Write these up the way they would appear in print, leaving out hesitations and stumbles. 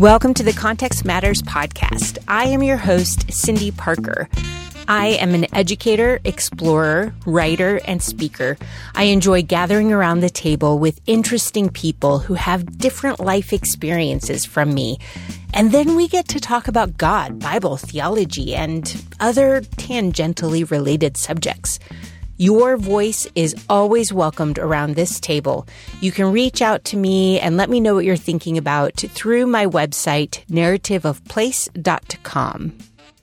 Welcome to the Context Matters podcast. I am your host, Cindy Parker. I am an educator, explorer, writer, and speaker. I enjoy gathering around the table with interesting people who have different life experiences from me. And then we get to talk about God, Bible, theology, and other tangentially related subjects. Your voice is always welcomed around this table. You can reach out to me and let me know what you're thinking about through my website, narrativeofplace.com.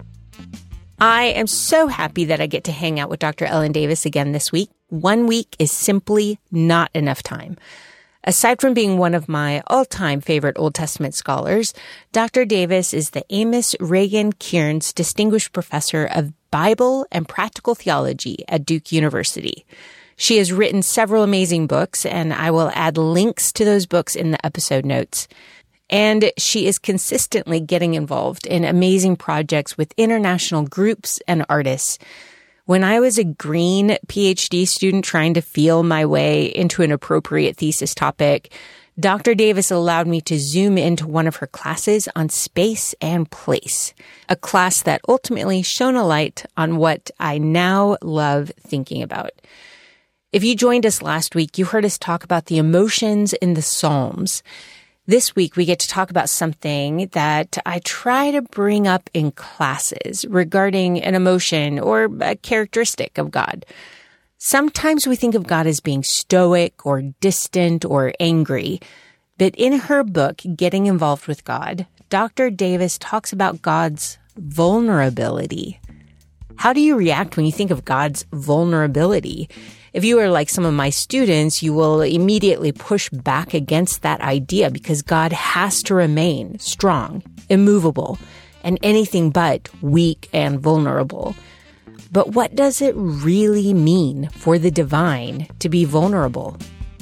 I am so happy that I get to hang out with Dr. Ellen Davis again this week. 1 week is simply not enough time. Aside from being one of my all-time favorite Old Testament scholars, Dr. Davis is the Amos Reagan Kearns Distinguished Professor of Bible and Practical Theology at Duke University. She has written several amazing books, and I will add links to those books in the episode notes. And she is consistently getting involved in amazing projects with international groups and artists. When I was a green PhD student trying to feel my way into an appropriate thesis topic, Dr. Davis allowed me to zoom into one of her classes on space and place, a class that ultimately shone a light on what I now love thinking about. If you joined us last week, you heard us talk about the emotions in the Psalms. This week, we get to talk about something that I try to bring up in classes regarding an emotion or a characteristic of God. Sometimes we think of God as being stoic or distant or angry, but in her book, Getting Involved with God, Dr. Davis talks about God's vulnerability. How do you react when you think of God's vulnerability? If you are like some of my students, you will immediately push back against that idea because God has to remain strong, immovable, and anything but weak and vulnerable. But what does it really mean for the divine to be vulnerable?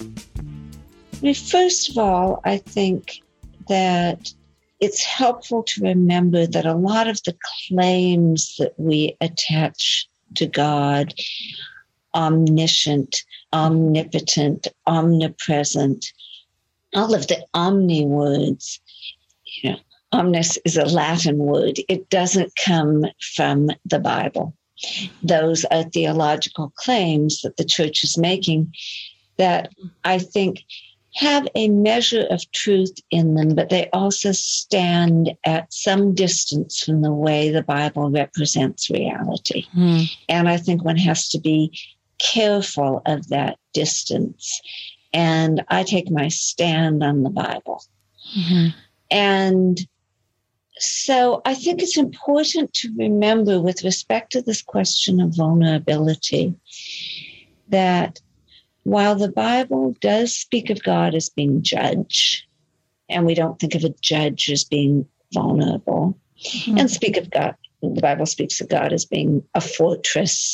First of all, I think that it's helpful to remember that a lot of the claims that we attach to God, omniscient, omnipotent, omnipresent, all of the omni words, omnis is a Latin word. It doesn't come from the Bible. Those are theological claims that the church is making that I think have a measure of truth in them, but they also stand at some distance from the way the Bible represents reality. And I think one has to be careful of that distance. And I take my stand on the Bible. And so I think it's important to remember with respect to this question of vulnerability that while the Bible does speak of God as being judge, and we don't think of a judge as being vulnerable, and speak of God, the Bible speaks of God as being a fortress,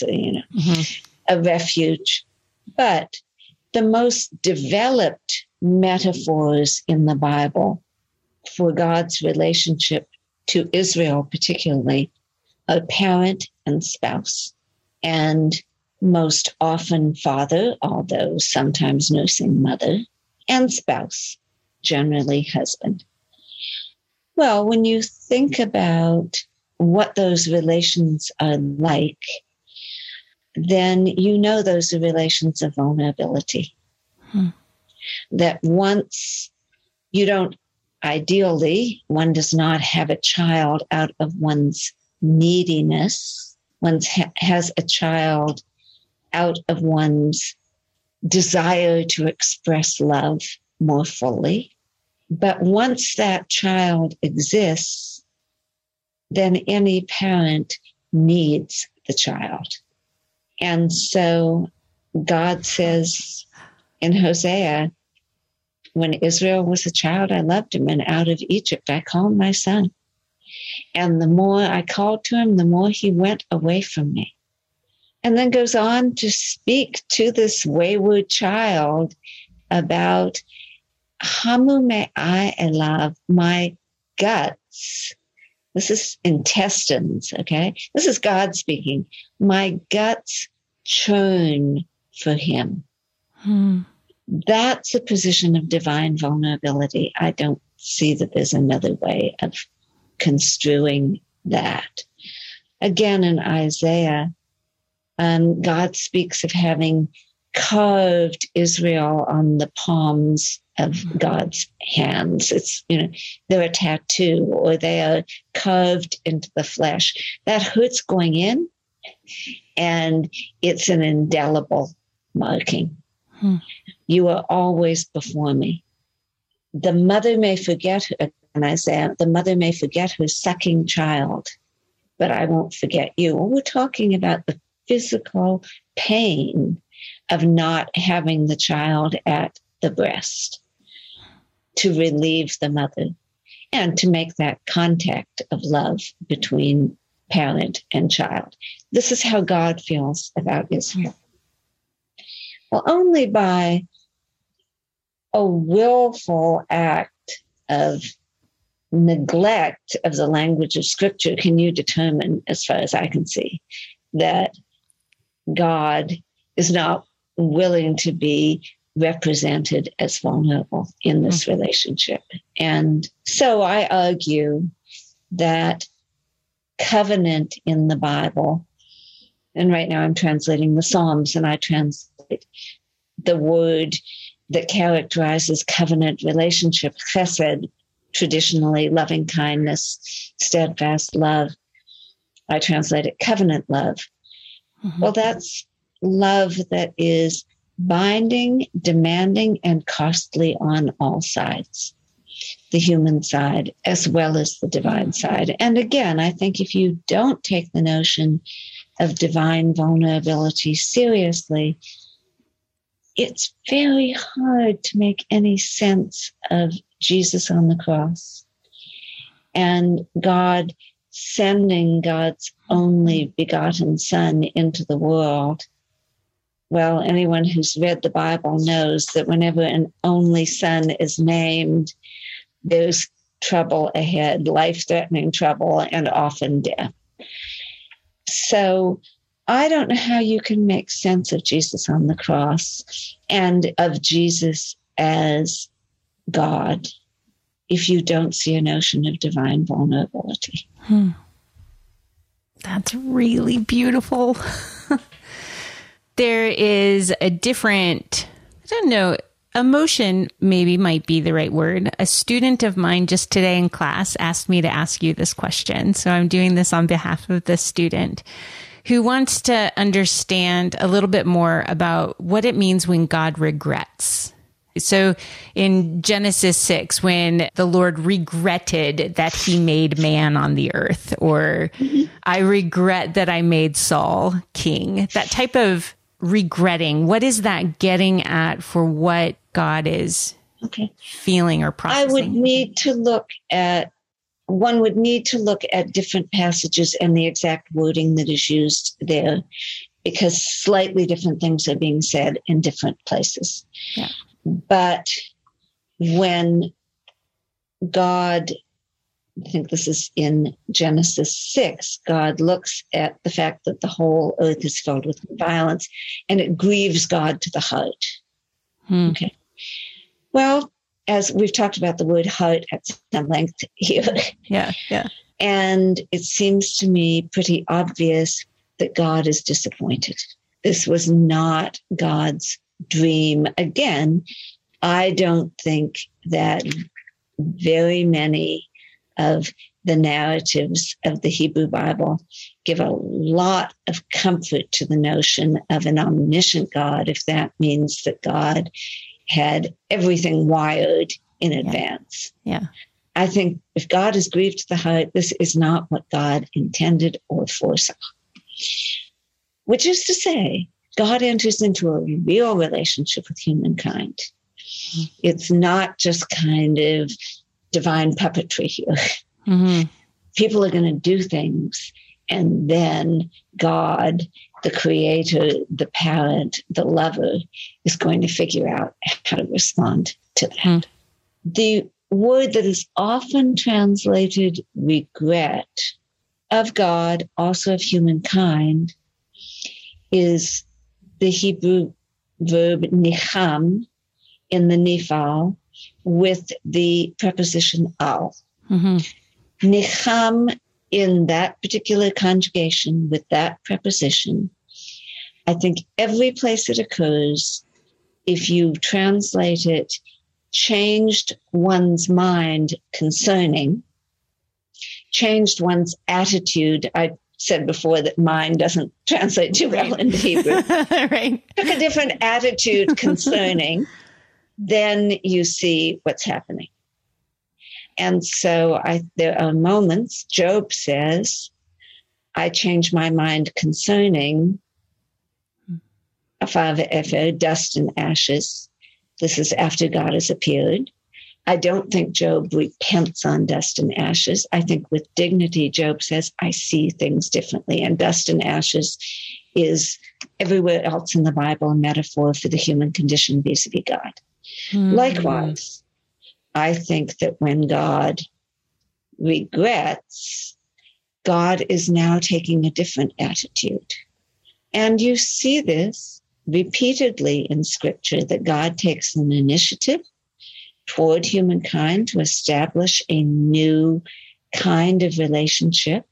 a refuge. But the most developed metaphors in the Bible for God's relationship to Israel particularly are parent and spouse, and most often father, although sometimes nursing mother, and spouse, generally husband. Well, when you think about what those relations are like, then you know those are relations of vulnerability. That once you don't, ideally, one does not have a child out of one's neediness. One has a child out of one's desire to express love more fully. But once that child exists, then any parent needs the child. And so God says in Hosea, when Israel was a child, I loved him, and out of Egypt I called my son. And the more I called to him, the more he went away from me. And then goes on to speak to this wayward child about Hamu me'ai elav, my guts. This is intestines, okay? This is God speaking. My guts churn for him. That's a position of divine vulnerability. I don't see that there's another way of construing that. Again, in Isaiah, God speaks of having carved Israel on the palms of God's hands. It's, they're a tattoo, or they are carved into the flesh. That hurts going in, and it's an indelible marking. You are always before me. The mother may forget, in Isaiah, the mother may forget her sucking child, but I won't forget you. We're talking about the physical pain of not having the child at the breast, to relieve the mother and to make that contact of love between parent and child. This is how God feels about Israel. Well, only by a willful act of neglect of the language of Scripture can you determine, as far as I can see, that God is not willing to be represented as vulnerable in this relationship. And so I argue that covenant in the Bible, and right now I'm translating the Psalms, and I translate the word that characterizes covenant relationship, chesed, traditionally loving kindness, steadfast love. I translate it covenant love. Well, that's love that is binding, demanding, and costly on all sides, the human side as well as the divine side. And again, I think if you don't take the notion of divine vulnerability seriously, it's very hard to make any sense of Jesus on the cross and God sending God's only begotten Son into the world. Well, anyone who's read the Bible knows that whenever an only son is named, there's trouble ahead, life-threatening trouble, and often death. So I don't know how you can make sense of Jesus on the cross and of Jesus as God if you don't see a notion of divine vulnerability. That's really beautiful. There is a different, I don't know, emotion maybe might be the right word. A student of mine just today in class asked me to ask you this question. So I'm doing this on behalf of the student who wants to understand a little bit more about what it means when God regrets. So in Genesis 6, when the Lord regretted that he made man on the earth, or I regret that I made Saul king, that type of regretting, what is that getting at for what God is feeling or processing? One would need to look at different passages and the exact wording that is used there, because slightly different things are being said in different places. Yeah. But when God, I think this is in Genesis 6, God looks at the fact that the whole earth is filled with violence, and it grieves God to the heart. Okay. Well, as we've talked about the word heart at some length here. Yeah. And it seems to me pretty obvious that God is disappointed. This was not God's dream. Again, I don't think that very many of the narratives of the Hebrew Bible give a lot of comfort to the notion of an omniscient God, if that means that God had everything wired in advance. Yeah. I think if God is grieved to the heart, this is not what God intended or foresaw. Which is to say, God enters into a real relationship with humankind. It's not just kind of divine puppetry here. People are going to do things, and then God, the creator, the parent, the lover, is going to figure out how to respond to that. The word that is often translated regret of God, also of humankind, is the Hebrew verb nicham in the nifal, with the preposition al. Mm-hmm. Nicham, in that particular conjugation with that preposition, I think every place it occurs, if you translate it, changed one's mind concerning, changed one's attitude. I said before that mind doesn't translate too well into Hebrew. Right. Took a different attitude concerning, then you see what's happening. And so there are moments, Job says, I changed my mind concerning Afava Efer, dust and ashes. This is after God has appeared. I don't think Job repents on dust and ashes. I think with dignity, Job says, I see things differently. And dust and ashes is everywhere else in the Bible a metaphor for the human condition vis-a-vis God. Mm-hmm. Likewise, I think that when God regrets, God is now taking a different attitude. And you see this repeatedly in Scripture, that God takes an initiative toward humankind to establish a new kind of relationship.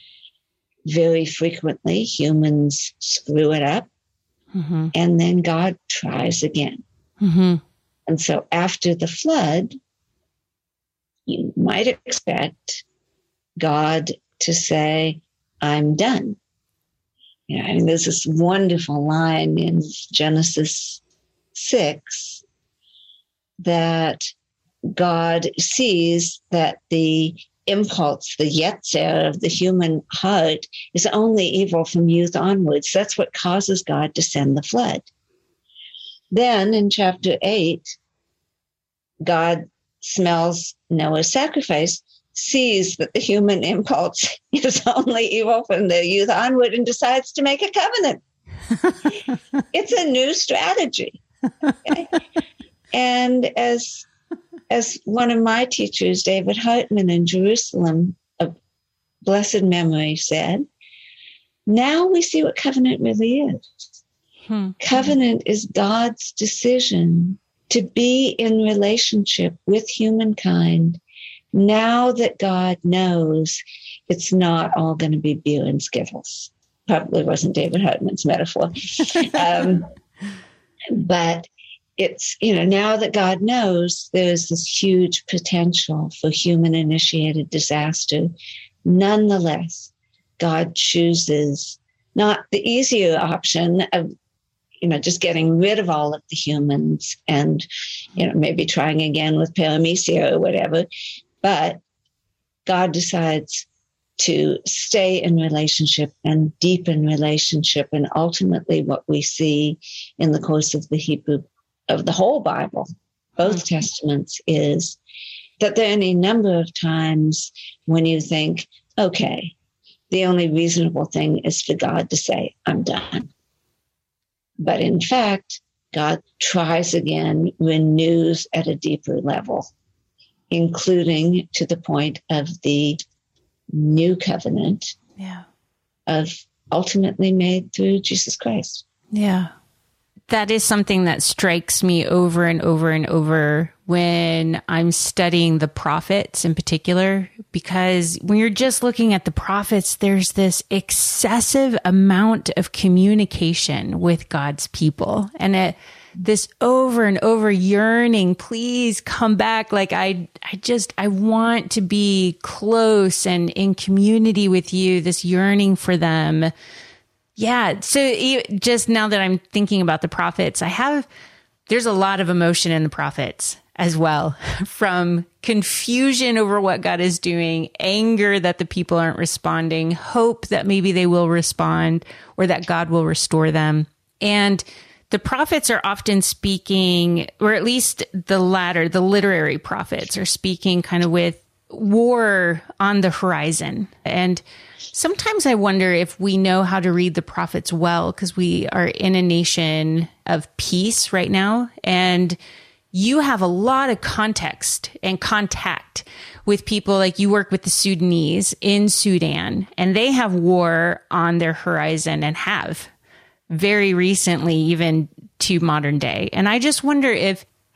Very frequently, humans screw it up, mm-hmm. and then God tries again. Mm-hmm. And so after the flood, you might expect God to say, I'm done. You know, and there's this wonderful line in Genesis 6 that God sees that the impulse, the yetzer of the human heart is only evil from youth onwards. That's what causes God to send the flood. Then in chapter 8, God smells Noah's sacrifice, sees that the human impulse is only evil from the youth onward, and decides to make a covenant. It's a new strategy. Okay? And as one of my teachers, David Hartman in Jerusalem of blessed memory, said, now we see what covenant really is. Covenant is God's decision to be in relationship with humankind now that God knows it's not all going to be beer and Skittles. Probably wasn't David Hartman's metaphor. But it's, now that God knows there's this huge potential for human-initiated disaster, nonetheless, God chooses not the easier option of, just getting rid of all of the humans and, maybe trying again with paramecia or whatever. But God decides to stay in relationship and deepen relationship. And ultimately what we see in the course of the whole Bible, both Testaments, is that there are any number of times when you think, okay, the only reasonable thing is for God to say, I'm done. But in fact, God tries again, renews at a deeper level, including to the point of the new covenant of ultimately made through Jesus Christ. Yeah. That is something that strikes me over and over and over when I'm studying the prophets in particular, because when you're just looking at the prophets, there's this excessive amount of communication with God's people, and this over and over yearning, please come back. Like I want to be close and in community with you, this yearning for them. Yeah. So just now that I'm thinking about the prophets, there's a lot of emotion in the prophets as well, from confusion over what God is doing, anger that the people aren't responding, hope that maybe they will respond or that God will restore them. And the prophets are often speaking, or at least the latter, the literary prophets are speaking kind of with war on the horizon. And sometimes I wonder if we know how to read the prophets well, because we are in a nation of peace right now. And you have a lot of context and contact with people, like you work with the Sudanese in Sudan, and they have war on their horizon and have very recently, even to modern day. And I just wonder if,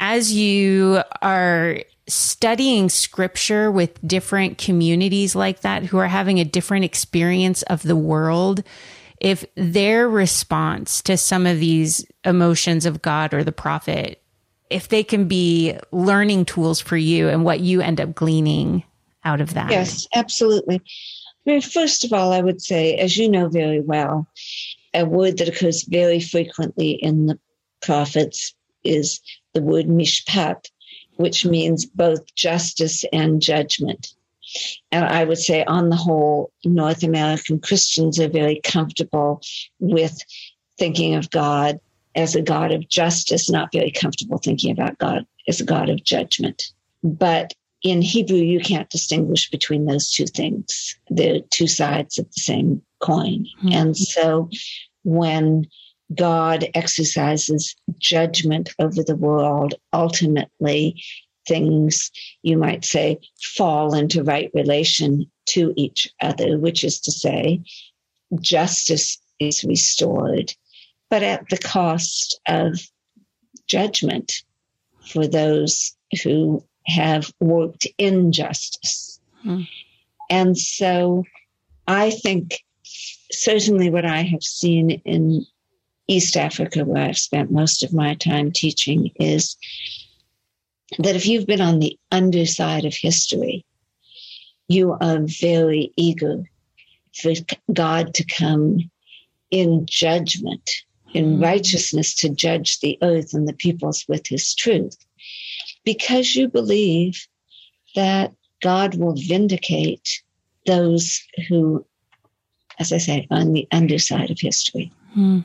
as you are studying scripture with different communities like that who are having a different experience of the world, if their response to some of these emotions of God or the prophet, if they can be learning tools for you and what you end up gleaning out of that. Yes, absolutely. I mean, first of all, I would say, as you know very well, a word that occurs very frequently in the prophets is the word mishpat, which means both justice and judgment. And I would say, on the whole, North American Christians are very comfortable with thinking of God as a God of justice, not very comfortable thinking about God as a God of judgment. But in Hebrew, you can't distinguish between those two things. They're two sides of the same coin. Mm-hmm. And so when God exercises judgment over the world, ultimately things, you might say, fall into right relation to each other, which is to say, justice is restored, but at the cost of judgment for those who have worked injustice. Mm. And so I think certainly what I have seen in East Africa, where I've spent most of my time teaching, is that if you've been on the underside of history, you are very eager for God to come in judgment, in righteousness, to judge the earth and the peoples with his truth, because you believe that God will vindicate those who, as I say, are on the underside of history. Mm.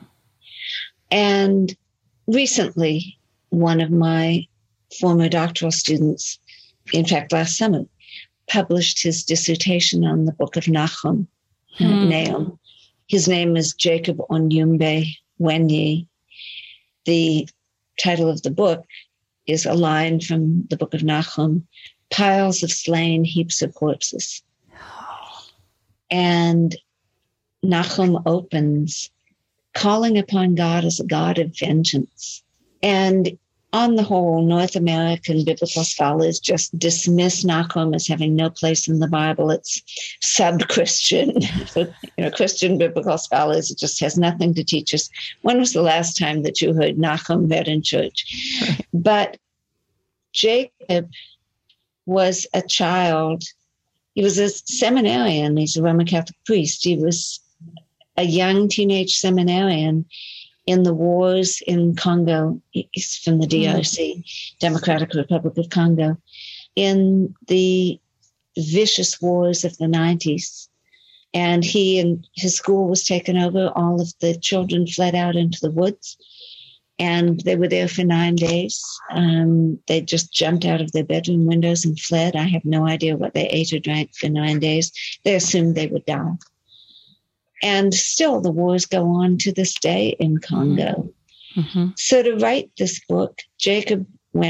And recently, one of my former doctoral students, in fact, last summer, published his dissertation on the book of Nahum. Nahum. His name is Jacob Onyumbe Wenyi. The title of the book is a line from the book of Nahum: piles of slain, heaps of corpses. And Nahum opens calling upon God as a God of vengeance. And on the whole, North American biblical scholars just dismiss Nahum as having no place in the Bible. It's sub-Christian. For, Christian biblical scholars, it just has nothing to teach us. When was the last time that you heard Nahum read in church? Right. But Jacob was a child. He was a seminarian. He's a Roman Catholic priest. He was a young teenage seminarian in the wars in Congo. He's from the DRC, Democratic Republic of Congo, in the vicious wars of the 90s. And he and his school was taken over. All of the children fled out into the woods, and they were there for 9 days. They just jumped out of their bedroom windows and fled. I have no idea what they ate or drank for 9 days. They assumed they would die. And still the wars go on to this day in Congo. Mm-hmm. So to write this book, Jacob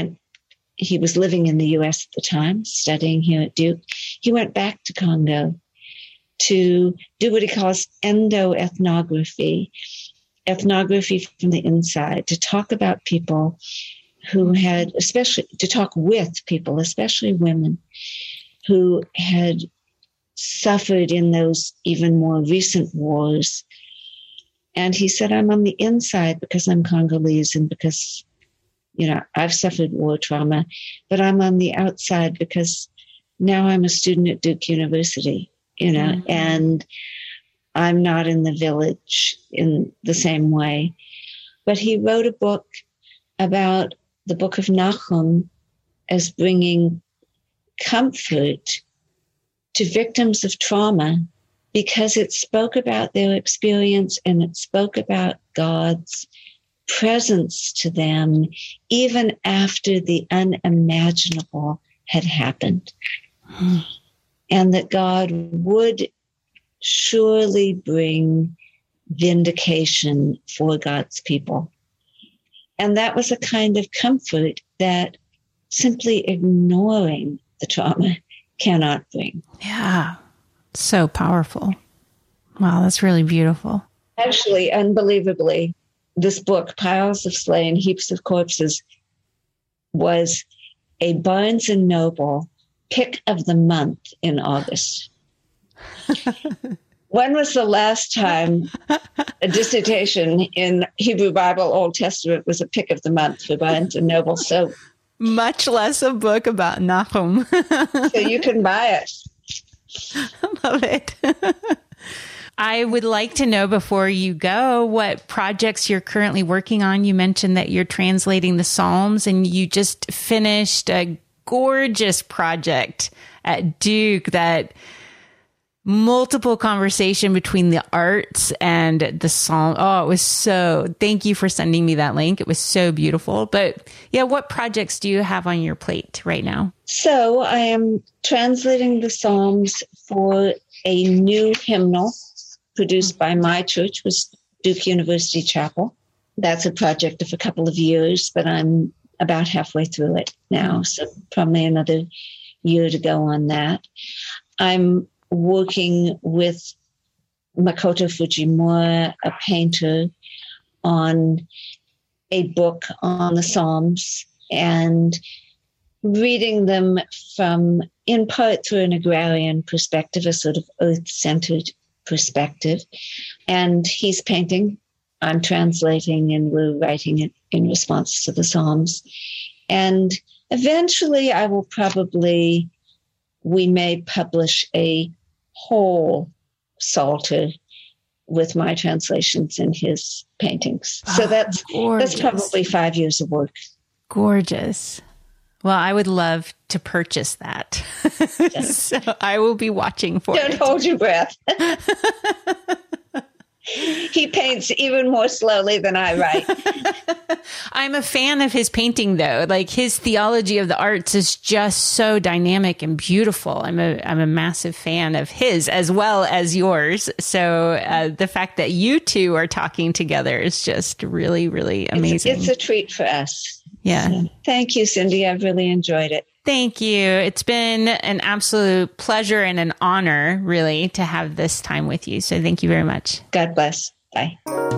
he was living in the U.S. at the time, studying here at Duke. He went back to Congo to do what he calls endo-ethnography, ethnography from the inside, to talk about people who had, to talk with people, especially women, who had suffered in those even more recent wars. And he said, I'm on the inside because I'm Congolese and because, I've suffered war trauma, but I'm on the outside because now I'm a student at Duke University, mm-hmm. and I'm not in the village in the same way. But he wrote a book about the book of Nahum as bringing comfort to victims of trauma, because it spoke about their experience and it spoke about God's presence to them even after the unimaginable had happened. Mm. And that God would surely bring vindication for God's people. And that was a kind of comfort that simply ignoring the trauma cannot bring. Yeah. So powerful. Wow, that's really beautiful. Actually, unbelievably, this book, Piles of Slain, Heaps of Corpses, was a Barnes & Noble pick of the month in August. When was the last time a dissertation in Hebrew Bible Old Testament was a pick of the month for Barnes & Noble? So much less a book about Nahum. So you can buy it. I love it. I would like to know before you go what projects you're currently working on. You mentioned that you're translating the Psalms and you just finished a gorgeous project at Duke that multiple conversation between the arts and the Psalm. Oh, it was so, thank you for sending me that link. It was so beautiful. But yeah, what projects do you have on your plate right now? So I am translating the Psalms for a new hymnal produced by my church, was Duke University Chapel. That's a project of a couple of years, but I'm about halfway through it now. So probably another year to go on that. I'm working with Makoto Fujimura, a painter, on a book on the Psalms and reading them from, in part, through an agrarian perspective, a sort of earth-centered perspective. And he's painting, I'm translating, and we're writing it in response to the Psalms. And eventually we may publish a whole Psalter with my translations and his paintings. So that's probably 5 years of work. Gorgeous. Well, I would love to purchase that. Yes. So I will be watching for it. Don't hold your breath. He paints even more slowly than I write. I'm a fan of his painting, though. Like, his theology of the arts is just so dynamic and beautiful. I'm a massive fan of his as well as yours. So the fact that you two are talking together is just really, really amazing. It's a treat for us. Yeah. So, thank you, Cindy. I've really enjoyed it. Thank you. It's been an absolute pleasure and an honor, really, to have this time with you. So thank you very much. God bless. Bye.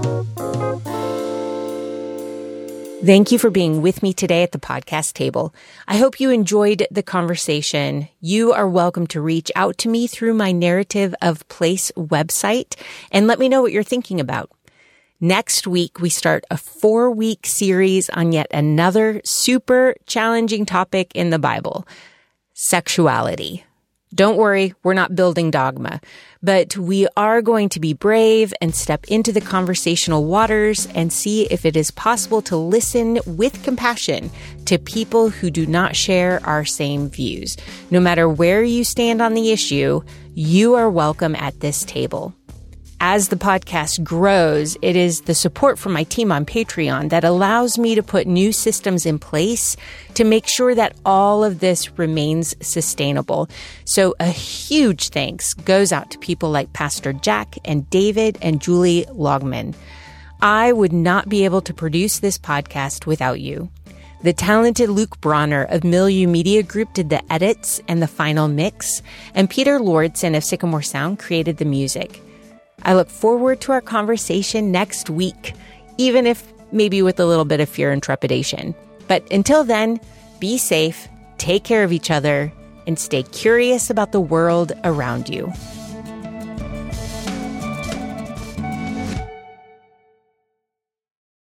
Thank you for being with me today at the podcast table. I hope you enjoyed the conversation. You are welcome to reach out to me through my Narrative of Place website and let me know what you're thinking about. Next week, we start a 4-week series on yet another super challenging topic in the Bible, sexuality. Don't worry, we're not building dogma, but we are going to be brave and step into the conversational waters and see if it is possible to listen with compassion to people who do not share our same views. No matter where you stand on the issue, you are welcome at this table. As the podcast grows, it is the support from my team on Patreon that allows me to put new systems in place to make sure that all of this remains sustainable. So a huge thanks goes out to people like Pastor Jack and David and Julie Logman. I would not be able to produce this podcast without you. The talented Luke Bronner of Milieu Media Group did the edits and the final mix, and Peter Lordson of Sycamore Sound created the music. I look forward to our conversation next week, even if maybe with a little bit of fear and trepidation. But until then, be safe, take care of each other, and stay curious about the world around you.